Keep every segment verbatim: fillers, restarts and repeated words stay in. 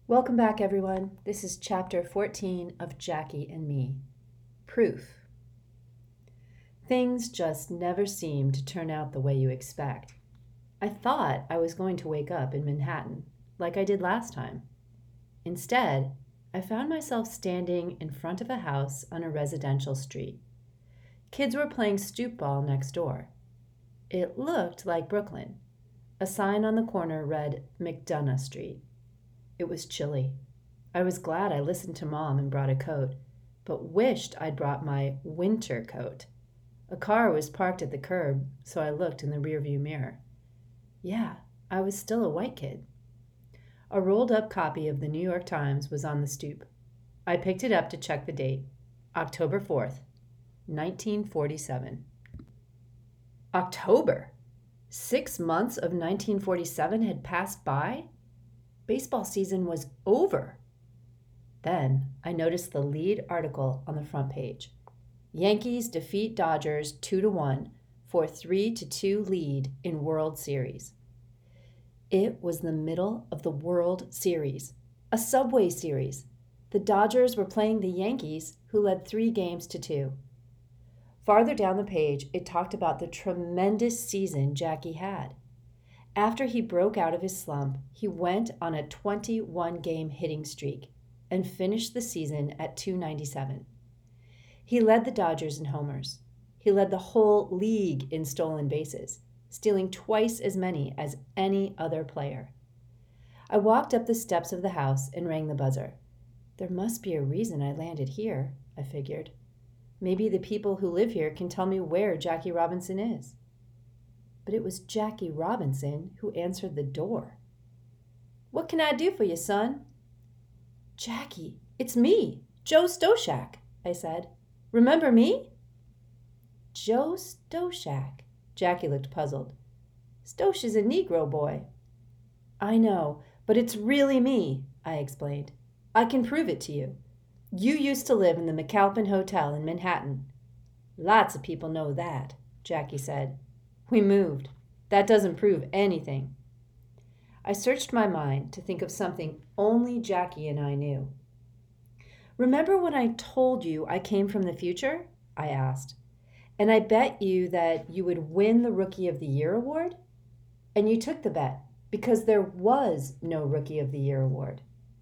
Welcome back, everyone. This is chapter fourteen of Jackie and Me. Proof. Things just never seem to turn out the way you expect. I thought I was going to wake up in Manhattan, like I did last time. Instead, I found myself standing in front of a house on a residential street. Kids were playing stoop ball next door. It looked like Brooklyn. A sign on the corner read McDonough Street. It was chilly. I was glad I listened to Mom and brought a coat, but wished I'd brought my winter coat. A car was parked at the curb, so I looked in the rearview mirror. Yeah, I was still a white kid. A rolled-up copy of the New York Times was on the stoop. I picked it up to check the date. October fourth, nineteen forty-seven. October! Six months of nineteen forty-seven had passed by? Baseball season was over. Then I noticed the lead article on the front page. Yankees defeat Dodgers two to one for three to two lead in World Series. It was the middle of the World Series, a Subway Series. The Dodgers were playing the Yankees, who led three games to two. Farther down the page, it talked about the tremendous season Jackie had. After he broke out of his slump, he went on a twenty-one game hitting streak and finished the season at two ninety-seven. He led the Dodgers in homers. He led the whole league in stolen bases, stealing twice as many as any other player. I walked up the steps of the house and rang the buzzer. There must be a reason I landed here, I figured. Maybe the people who live here can tell me where Jackie Robinson is. But it was Jackie Robinson who answered the door. "What can I do for you, son?" "Jackie, it's me, Joe Stoshak," I said. "Remember me?" "Joe Stoshak." Jackie looked puzzled. "Stosh is a Negro boy." "I know, but it's really me," I explained. "I can prove it to you. You used to live in the McAlpin Hotel in Manhattan." "Lots of people know that," Jackie said. "We moved. That doesn't prove anything." I searched my mind to think of something only Jackie and I knew. "Remember when I told you I came from the future?" I asked. "And I bet you that you would win the Rookie of the Year award? And you took the bet because there was no Rookie of the Year award."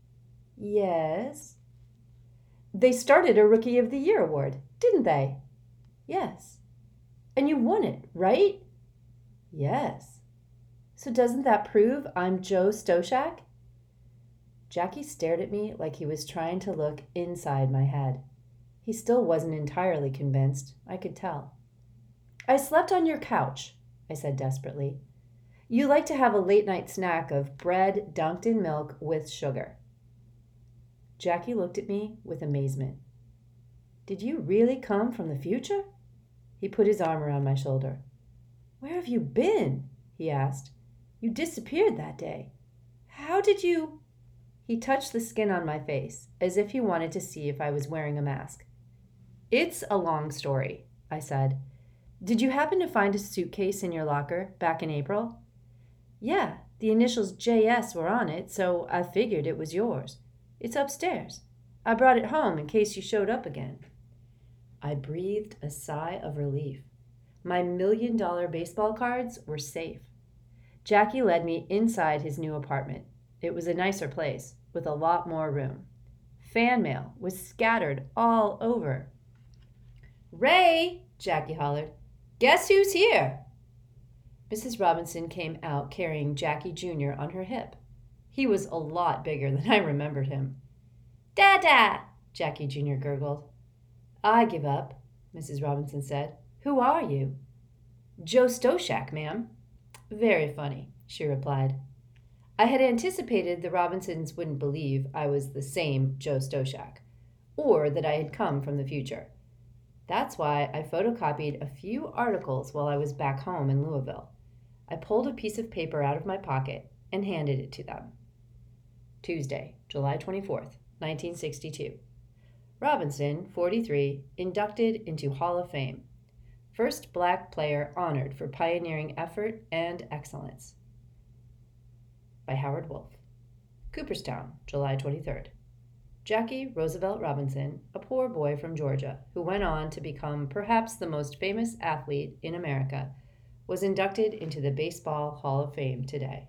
"Yes." "They started a Rookie of the Year award, didn't they?" "Yes." "And you won it, right?" "Yes." "So doesn't that prove I'm Joe Stoshak?" Jackie stared at me like he was trying to look inside my head. He still wasn't entirely convinced, I could tell. "I slept on your couch," I said desperately. "You like to have a late-night snack of bread dunked in milk with sugar." Jackie looked at me with amazement. "Did you really come from the future?" He put his arm around my shoulder. "Where have you been?" he asked. "You disappeared that day. How did you—" He touched the skin on my face, as if he wanted to see if I was wearing a mask. "It's a long story," I said. "Did you happen to find a suitcase in your locker back in April?" "Yeah, the initials J S were on it, so I figured it was yours. It's upstairs. I brought it home in case you showed up again." I breathed a sigh of relief. My million-dollar baseball cards were safe. Jackie led me inside his new apartment. It was a nicer place, with a lot more room. Fan mail was scattered all over. "Ray!" Jackie hollered. "Guess who's here?" Missus Robinson came out carrying Jackie Junior on her hip. He was a lot bigger than I remembered him. "Dada!" Jackie Junior gurgled. "I give up," Missus Robinson said. "Who are you?" "Joe Stoshak, ma'am." "Very funny," she replied. I had anticipated the Robinsons wouldn't believe I was the same Joe Stoshak, or that I had come from the future. That's why I photocopied a few articles while I was back home in Louisville. I pulled a piece of paper out of my pocket and handed it to them. Tuesday, July twenty-fourth, nineteen sixty-two. Robinson, forty-three, inducted into Hall of Fame. First black player honored for pioneering effort and excellence. By Howard Wolf. Cooperstown, July twenty-third. Jackie Roosevelt Robinson, a poor boy from Georgia who went on to become perhaps the most famous athlete in America, was inducted into the Baseball Hall of Fame today.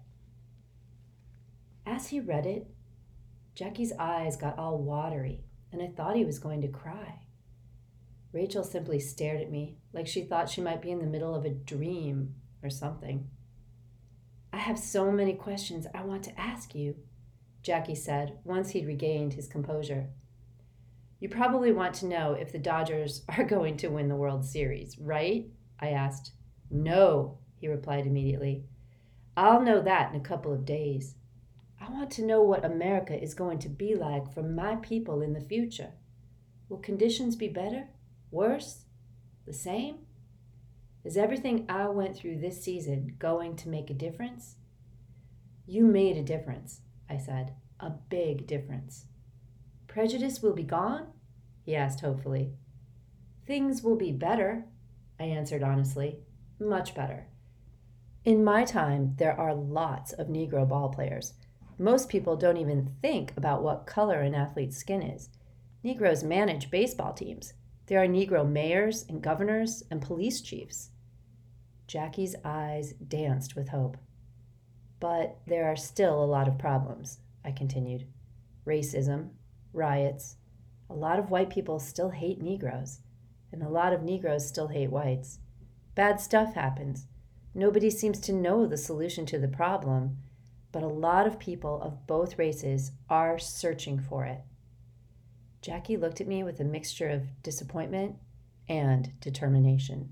As he read it, Jackie's eyes got all watery, and I thought he was going to cry. Rachel simply stared at me like she thought she might be in the middle of a dream or something. I have so many questions I want to ask you, Jackie said once he'd regained his composure. You probably want to know if the Dodgers are going to win the World Series, right? I asked. No, he replied immediately. I'll know that in a couple of days. I want to know what America is going to be like for my people in the future. Will conditions be better? Worse? The same? Is everything I went through this season going to make a difference? You made a difference, I said. A big difference. Prejudice will be gone? He asked hopefully. Things will be better, I answered honestly. Much better. In my time, there are lots of Negro ball players. Most people don't even think about what color an athlete's skin is. Negroes manage baseball teams. There are Negro mayors and governors and police chiefs. Jackie's eyes danced with hope. But there are still a lot of problems, I continued. Racism, riots. A lot of white people still hate Negroes, and a lot of Negroes still hate whites. Bad stuff happens. Nobody seems to know the solution to the problem, but a lot of people of both races are searching for it. Jackie looked at me with a mixture of disappointment and determination.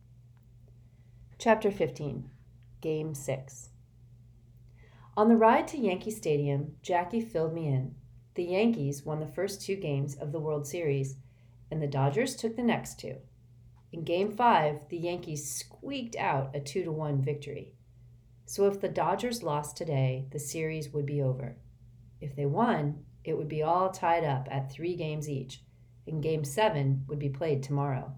Chapter fifteen, Game six. On the ride to Yankee Stadium, Jackie filled me in. The Yankees won the first two games of the World Series, and the Dodgers took the next two. In Game five, the Yankees squeaked out a two to one victory. So if the Dodgers lost today, the series would be over. If they won, it would be all tied up at three games each, and Game seven would be played tomorrow.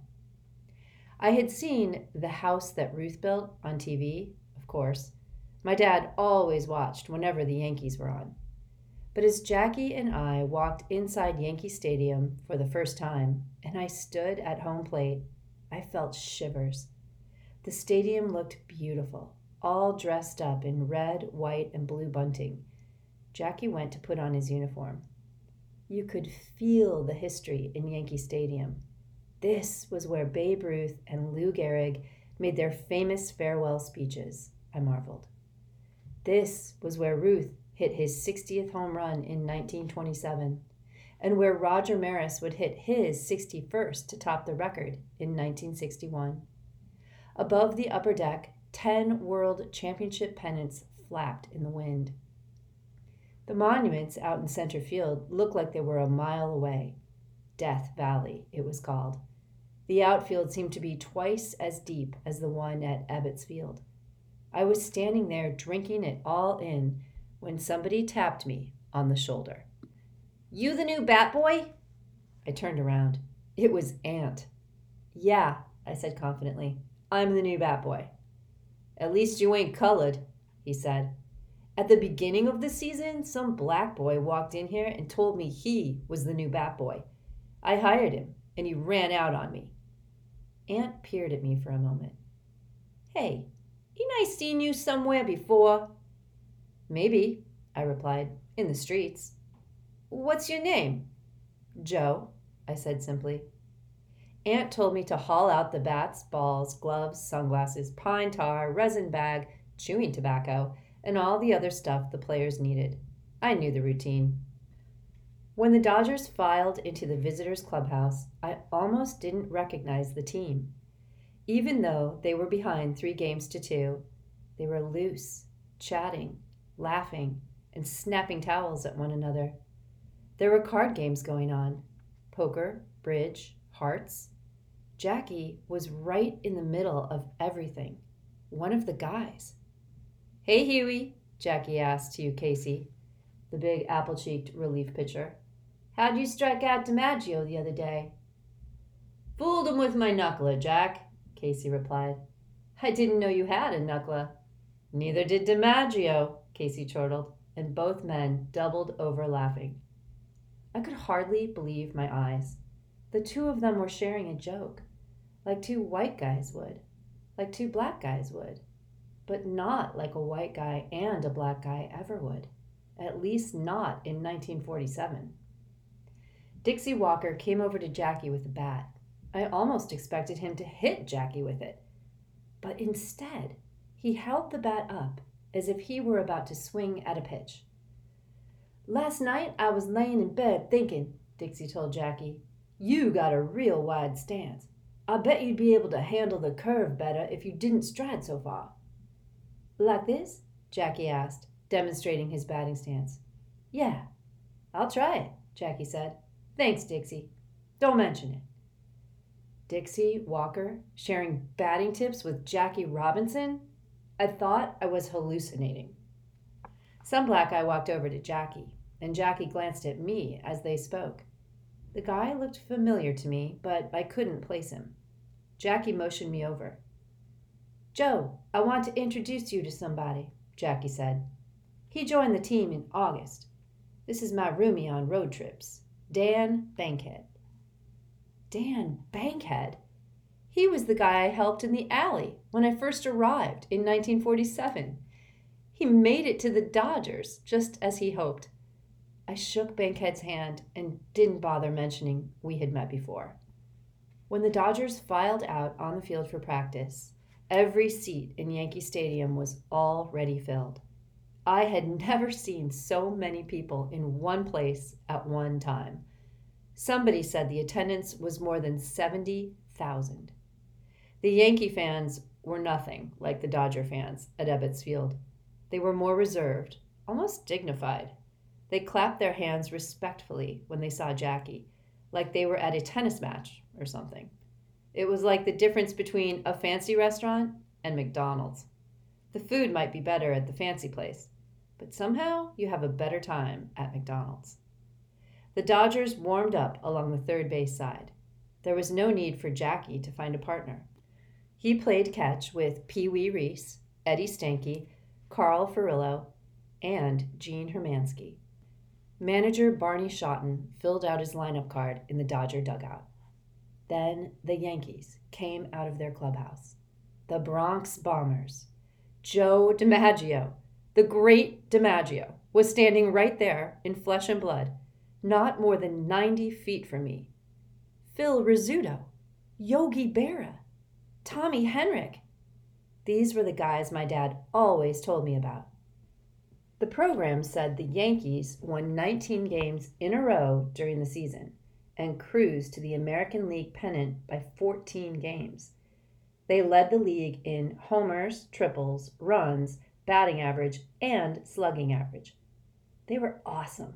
I had seen The House That Ruth Built on T V, of course. My dad always watched whenever the Yankees were on. But as Jackie and I walked inside Yankee Stadium for the first time, and I stood at home plate, I felt shivers. The stadium looked beautiful, all dressed up in red, white, and blue bunting. Jackie went to put on his uniform. You could feel the history in Yankee Stadium. This was where Babe Ruth and Lou Gehrig made their famous farewell speeches, I marveled. This was where Ruth hit his sixtieth home run in nineteen twenty-seven, and where Roger Maris would hit his sixty-first to top the record in nineteen sixty-one. Above the upper deck, ten World Championship pennants flapped in the wind. The monuments out in center field looked like they were a mile away. Death Valley, it was called. The outfield seemed to be twice as deep as the one at Ebbets Field. I was standing there drinking it all in when somebody tapped me on the shoulder. You the new bat boy? I turned around. It was Aunt. Yeah, I said confidently. I'm the new bat boy. At least you ain't colored, he said. At the beginning of the season, some black boy walked in here and told me he was the new bat boy. I hired him, and he ran out on me. Aunt peered at me for a moment. Hey, ain't I seen you somewhere before? Maybe, I replied, in the streets. What's your name? Joe, I said simply. Aunt told me to haul out the bats, balls, gloves, sunglasses, pine tar, resin bag, chewing tobacco, and all the other stuff the players needed. I knew the routine. When the Dodgers filed into the visitors' clubhouse, I almost didn't recognize the team. Even though they were behind three games to two, they were loose, chatting, laughing, and snapping towels at one another. There were card games going on. Poker, bridge, hearts. Jackie was right in the middle of everything. One of the guys. Hey, Huey, Jackie asked Hugh Casey, the big apple-cheeked relief pitcher. How'd you strike out DiMaggio the other day? Fooled him with my knuckler, Jack, Casey replied. I didn't know you had a knuckler. Neither did DiMaggio, Casey chortled. and both men doubled over laughing. I could hardly believe my eyes. The two of them were sharing a joke, like two white guys would, like two black guys would, but not like a white guy and a black guy ever would, at least not in nineteen forty-seven. Dixie Walker came over to Jackie with a bat. I almost expected him to hit Jackie with it, but instead, he held the bat up as if he were about to swing at a pitch. "Last night I was laying in bed thinking," Dixie told Jackie, "you got a real wide stance. I bet you'd be able to handle the curve better if you didn't stride so far." "Like this?" Jackie asked, demonstrating his batting stance. "Yeah, I'll try it," Jackie said. "Thanks, Dixie. Don't mention it." Dixie Walker sharing batting tips with Jackie Robinson? I thought I was hallucinating. Some black guy walked over to Jackie, and Jackie glanced at me as they spoke. The guy looked familiar to me, but I couldn't place him. Jackie motioned me over. "Joe, I want to introduce you to somebody," Jackie said. "He joined the team in August. This is my roomie on road trips, Dan Bankhead." Dan Bankhead? He was the guy I helped in the alley when I first arrived in nineteen forty-seven. He made it to the Dodgers, just as he hoped. I shook Bankhead's hand and didn't bother mentioning we had met before. When the Dodgers filed out on the field for practice, every seat in Yankee Stadium was already filled. I had never seen so many people in one place at one time. Somebody said the attendance was more than seventy thousand. The Yankee fans were nothing like the Dodger fans at Ebbets Field. They were more reserved, almost dignified. They clapped their hands respectfully when they saw Jackie, like they were at a tennis match or something. It was like the difference between a fancy restaurant and McDonald's. The food might be better at the fancy place, but somehow you have a better time at McDonald's. The Dodgers warmed up along the third base side. There was no need for Jackie to find a partner. He played catch with Pee Wee Reese, Eddie Stanky, Carl Furillo, and Gene Hermansky. Manager Barney Shotton filled out his lineup card in the Dodger dugout. Then the Yankees came out of their clubhouse. The Bronx Bombers. Joe DiMaggio, the great DiMaggio, was standing right there in flesh and blood, not more than ninety feet from me. Phil Rizzuto, Yogi Berra, Tommy Henrik. These were the guys my dad always told me about. The program said the Yankees won nineteen games in a row during the season and cruised to the American League pennant by fourteen games. They led the league in homers, triples, runs, batting average, and slugging average. They were awesome.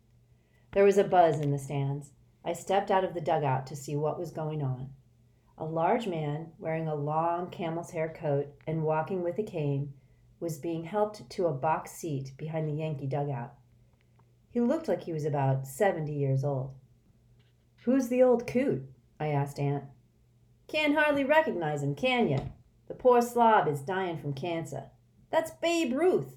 There was a buzz in the stands. I stepped out of the dugout to see what was going on. A large man wearing a long camel's hair coat and walking with a cane was being helped to a box seat behind the Yankee dugout. He looked like he was about seventy years old. "Who's the old coot?" I asked Aunt. "Can't hardly recognize him, can you? The poor slob is dying from cancer. That's Babe Ruth."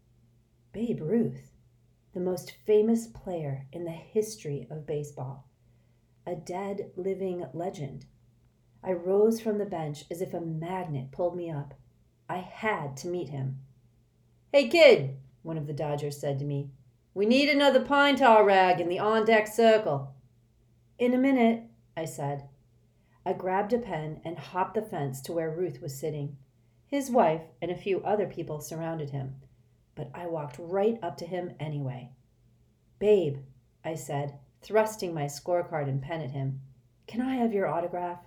Babe Ruth, the most famous player in the history of baseball. A dead, living legend. I rose from the bench as if a magnet pulled me up. I had to meet him. "Hey, kid," one of the Dodgers said to me. "We need another pine tar rag in the on-deck circle." "In a minute," I said. I grabbed a pen and hopped the fence to where Ruth was sitting. His wife and a few other people surrounded him, but I walked right up to him anyway. "Babe," I said, thrusting my scorecard and pen at him, "can I have your autograph?"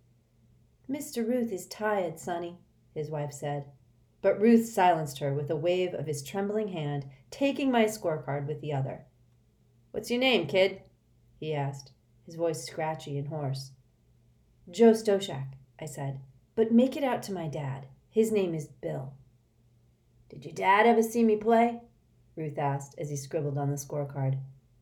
"Mister Ruth is tired, Sonny," his wife said. But Ruth silenced her with a wave of his trembling hand, taking my scorecard with the other. "What's your name, kid?" he asked, his voice scratchy and hoarse. "Joe Stoshak," I said, "but make it out to my dad. His name is Bill." "Did your dad ever see me play?" Ruth asked as he scribbled on the scorecard.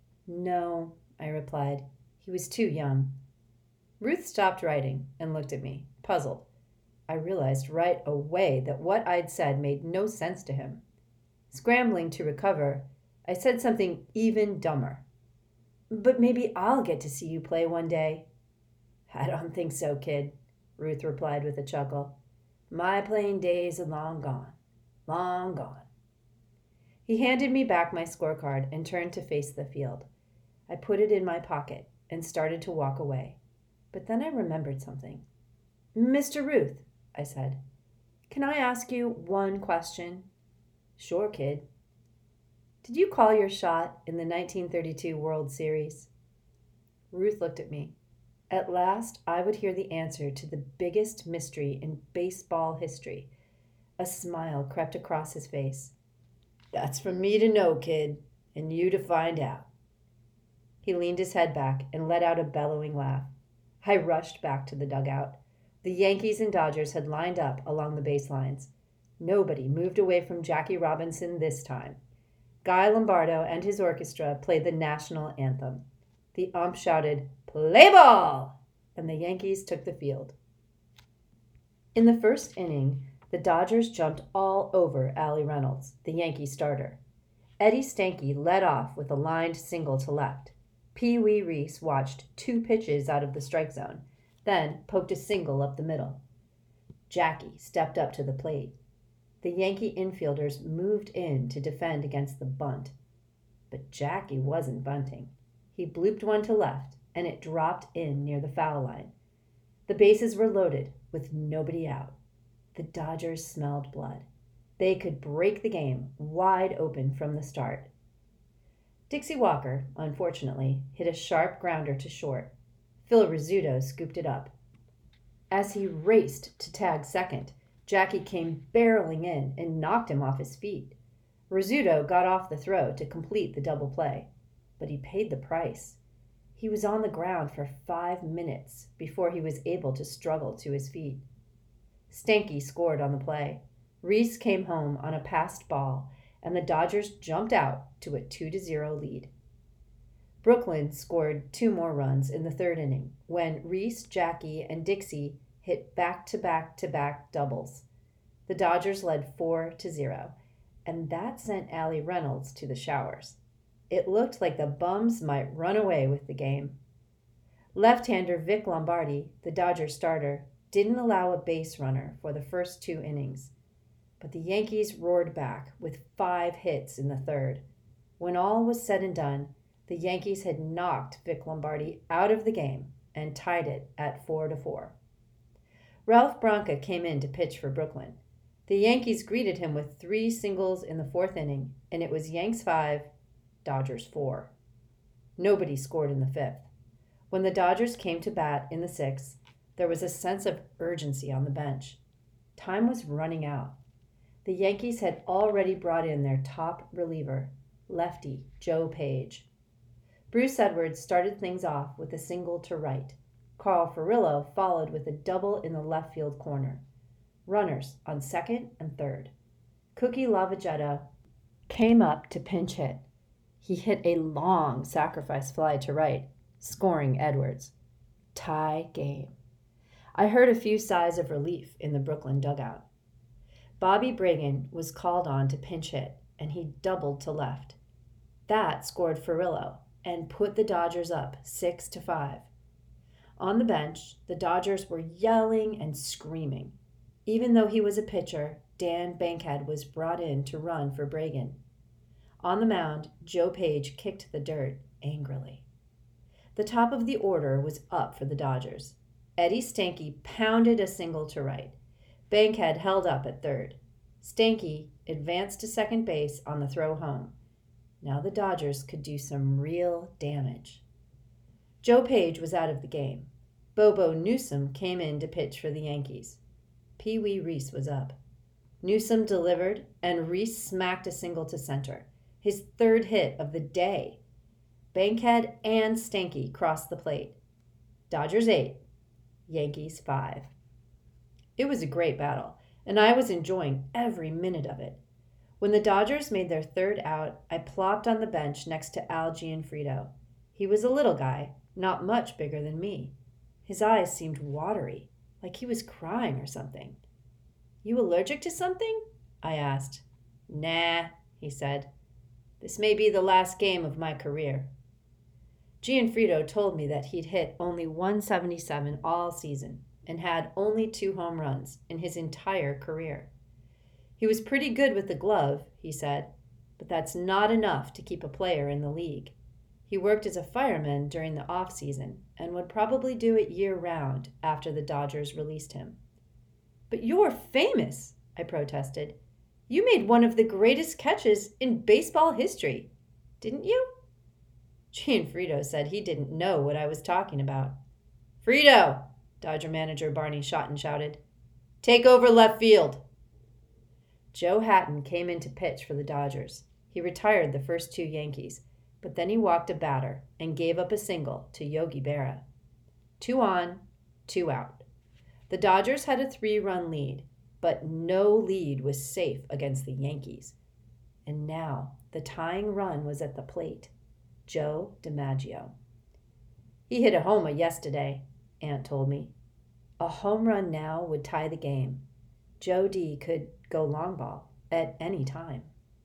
"No," I replied. "He was too young." Ruth stopped writing and looked at me, puzzled. I realized right away that what I'd said made no sense to him. Scrambling to recover, I said something even dumber. But maybe I'll get to see you play one day. I don't think so, kid, Ruth replied with a chuckle. My playing days are long gone, long gone. He handed me back my scorecard and turned to face the field. I put it in my pocket and started to walk away. But then I remembered something. Mister Ruth, I said, can I ask you one question? Sure, kid. Did you call your shot in the nineteen thirty-two World Series? Ruth looked at me. At last, I would hear the answer to the biggest mystery in baseball history. A smile crept across his face. That's for me to know, kid, and you to find out. He leaned his head back and let out a bellowing laugh. I rushed back to the dugout. The Yankees and Dodgers had lined up along the baselines. Nobody moved away from Jackie Robinson this time. Guy Lombardo and his orchestra played the national anthem. The ump shouted, "Play ball!" and the Yankees took the field. In the first inning, the Dodgers jumped all over Allie Reynolds, the Yankee starter. Eddie Stanky led off with a lined single to left. Pee Wee Reese watched two pitches out of the strike zone, then poked a single up the middle. Jackie stepped up to the plate. The Yankee infielders moved in to defend against the bunt. But Jackie wasn't bunting. He blooped one to left, and it dropped in near the foul line. The bases were loaded, with nobody out. The Dodgers smelled blood. They could break the game wide open from the start. Dixie Walker, unfortunately, hit a sharp grounder to short. Phil Rizzuto scooped it up. As he raced to tag second, Jackie came barreling in and knocked him off his feet. Rizzuto got off the throw to complete the double play, but he paid the price. He was on the ground for five minutes before he was able to struggle to his feet. Stanky scored on the play. Reese came home on a passed ball, and the Dodgers jumped out to a two to zero lead. Brooklyn scored two more runs in the third inning when Reese, Jackie, and Dixie hit back-to-back-to-back doubles. The Dodgers led four to zero, and that sent Allie Reynolds to the showers. It looked like the Bums might run away with the game. Left-hander Vic Lombardi, the Dodgers starter, didn't allow a base runner for the first two innings. But the Yankees roared back with five hits in the third. When all was said and done, the Yankees had knocked Vic Lombardi out of the game and tied it at four to four. Ralph Branca came in to pitch for Brooklyn. The Yankees greeted him with three singles in the fourth inning, and it was Yanks five, Dodgers four. Nobody scored in the fifth. When the Dodgers came to bat in the sixth, there was a sense of urgency on the bench. Time was running out. The Yankees had already brought in their top reliever, lefty Joe Page. Bruce Edwards started things off with a single to right. Carl Furillo followed with a double in the left field corner. Runners on second and third. Cookie Lavagetta came up to pinch hit. He hit a long sacrifice fly to right, scoring Edwards. Tie game. I heard a few sighs of relief in the Brooklyn dugout. Bobby Bragan was called on to pinch hit, and he doubled to left. That scored Furillo and put the Dodgers up six to five. On the bench, the Dodgers were yelling and screaming. Even though he was a pitcher, Dan Bankhead was brought in to run for Bragan. On the mound, Joe Page kicked the dirt angrily. The top of the order was up for the Dodgers. Eddie Stanky pounded a single to right. Bankhead held up at third. Stanky advanced to second base on the throw home. Now the Dodgers could do some real damage. Joe Page was out of the game. Bobo Newsom came in to pitch for the Yankees. Pee Wee Reese was up. Newsom delivered, and Reese smacked a single to center, his third hit of the day. Bankhead and Stanky crossed the plate. Dodgers eight, Yankees five. It was a great battle, and I was enjoying every minute of it. When the Dodgers made their third out, I plopped on the bench next to Al Gianfrido. He was a little guy, not much bigger than me. His eyes seemed watery, like he was crying or something. "You allergic to something?" I asked. "Nah," he said. "This may be the last game of my career." Gianfrido told me that he'd hit only one seventy-seven all season and had only two home runs in his entire career. He was pretty good with the glove, he said, but that's not enough to keep a player in the league. He worked as a fireman during the off-season and would probably do it year-round after the Dodgers released him. "But you're famous," I protested. "You made one of the greatest catches in baseball history, didn't you?" Gianfrido said he didn't know what I was talking about. "Frito," Dodger manager Barney Schotten shouted, "take over left field." Joe Hatton came in to pitch for the Dodgers. He retired the first two Yankees, but then he walked a batter and gave up a single to Yogi Berra. Two on, two out. The Dodgers had a three-run lead, but no lead was safe against the Yankees. And now the tying run was at the plate. Joe DiMaggio. "He hit a homer yesterday," Ant told me. A home run now would tie the game. Joe D could go long ball at any time.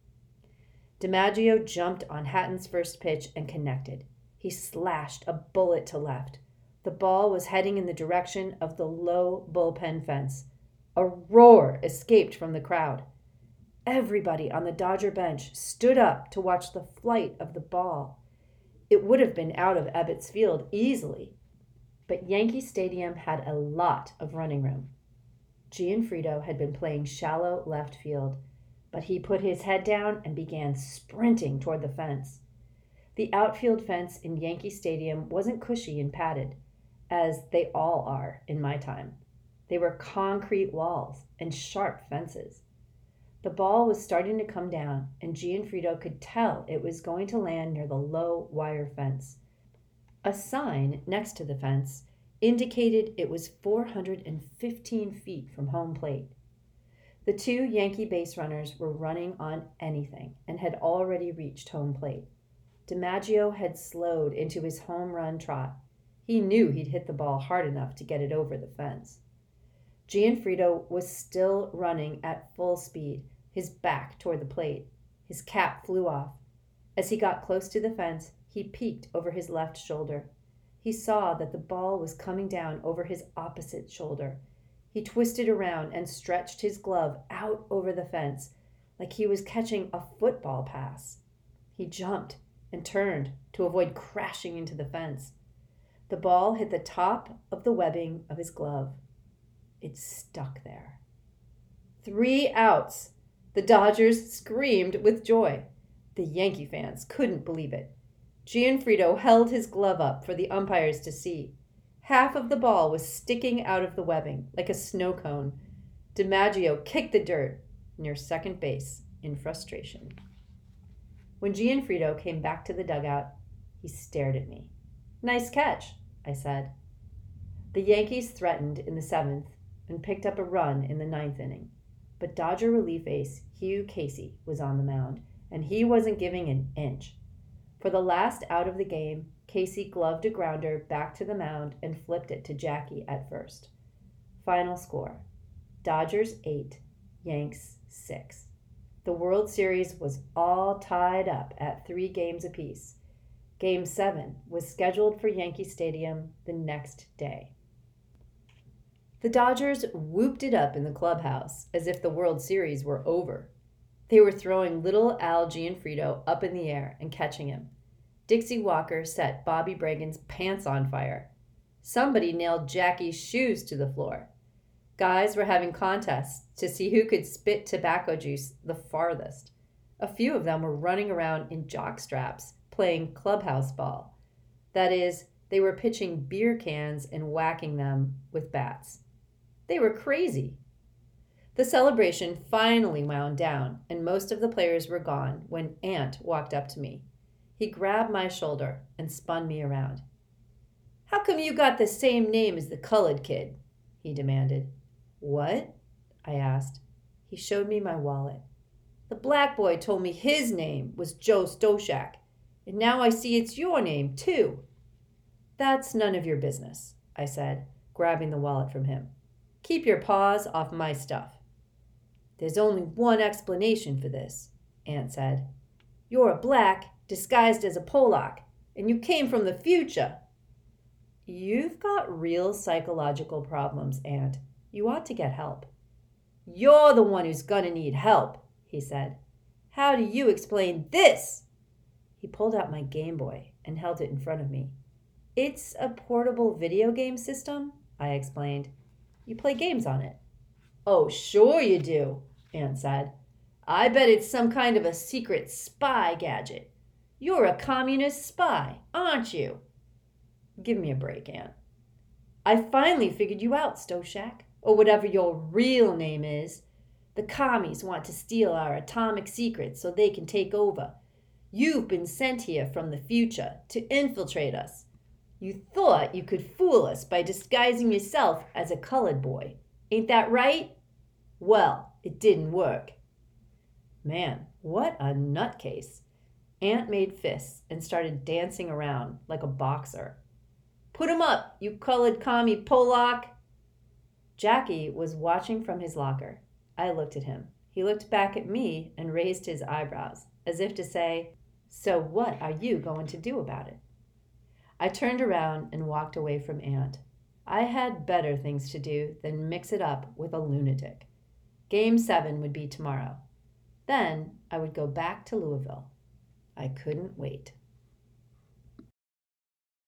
DiMaggio jumped on Hatton's first pitch and connected. He slashed a bullet to left. The ball was heading in the direction of the low bullpen fence. A roar escaped from the crowd. Everybody on the Dodger bench stood up to watch the flight of the ball. It would have been out of Ebbets Field easily, but Yankee Stadium had a lot of running room. Gianfrido had been playing shallow left field, but he put his head down and began sprinting toward the fence. The outfield fence in Yankee Stadium wasn't cushy and padded, as they all are in my time. They were concrete walls and sharp fences. The ball was starting to come down, and Gianfrido could tell it was going to land near the low wire fence. A sign next to the fence indicated it was four hundred fifteen feet from home plate. The two Yankee base runners were running on anything and had already reached home plate. DiMaggio had slowed into his home run trot. He knew he'd hit the ball hard enough to get it over the fence. Gianfrido was still running at full speed, his back toward the plate. His cap flew off. As he got close to the fence, he peeked over his left shoulder. He saw that the ball was coming down over his opposite shoulder. He twisted around and stretched his glove out over the fence like he was catching a football pass. He jumped and turned to avoid crashing into the fence. The ball hit the top of the webbing of his glove. It stuck there. Three outs! The Dodgers screamed with joy. The Yankee fans couldn't believe it. Gianfrido held his glove up for the umpires to see. Half of the ball was sticking out of the webbing like a snow cone. DiMaggio kicked the dirt near second base in frustration. When Gianfrido came back to the dugout, he stared at me. "Nice catch," I said. The Yankees threatened in the seventh and picked up a run in the ninth inning. But Dodger relief ace Hugh Casey was on the mound, and he wasn't giving an inch. For the last out of the game, Casey gloved a grounder back to the mound and flipped it to Jackie at first. Final score: Dodgers eight, Yanks six. The World Series was all tied up at three games apiece. Game seven was scheduled for Yankee Stadium the next day. The Dodgers whooped it up in the clubhouse as if the World Series were over. They were throwing little Al Gianfrido up in the air and catching him. Dixie Walker set Bobby Bragan's pants on fire. Somebody nailed Jackie's shoes to the floor. Guys were having contests to see who could spit tobacco juice the farthest. A few of them were running around in jock straps, playing clubhouse ball. That is, they were pitching beer cans and whacking them with bats. They were crazy. The celebration finally wound down, and most of the players were gone when Ant walked up to me. He grabbed my shoulder and spun me around. "How come you got the same name as the colored kid?" he demanded. "What?" I asked. He showed me my wallet. "The black boy told me his name was Joe Stoshak, and now I see it's your name, too." "That's none of your business," I said, grabbing the wallet from him. "Keep your paws off my stuff." "There's only one explanation for this. Aunt said. You're a black disguised as a Polak, and you came from the future. You've got real psychological problems, Aunt. You ought to get help. You're the one who's gonna need help, he said. How do you explain this? He pulled out my Game Boy and held it in front of me. It's a portable video game system, I explained. You play games on it. Oh, sure you do, Aunt said. I bet it's some kind of a secret spy gadget. You're a communist spy, aren't you? Give me a break, Aunt. I finally figured you out, Stoshak, or whatever your real name is. The commies want to steal our atomic secrets so they can take over. You've been sent here from the future to infiltrate us. You thought you could fool us by disguising yourself as a colored boy. Ain't that right? Well, it didn't work. Man, what a nutcase. Aunt made fists and started dancing around like a boxer. Put him up, you colored commie Polak. Jackie was watching from his locker. I looked at him. He looked back at me and raised his eyebrows, as if to say, so what are you going to do about it? I turned around and walked away from Aunt. I had better things to do than mix it up with a lunatic. Game seven would be tomorrow. Then I would go back to Louisville. I couldn't wait.